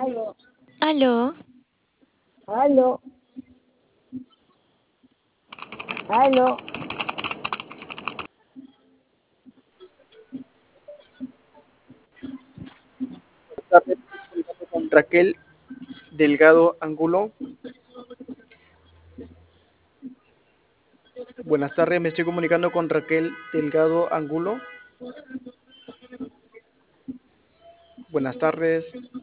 Aló, Aló, aló. Tardes, me estoy comunicando con Raquel Delgado Angulo. Buenas tardes, me estoy comunicando con Raquel Delgado Angulo. Buenas tardes.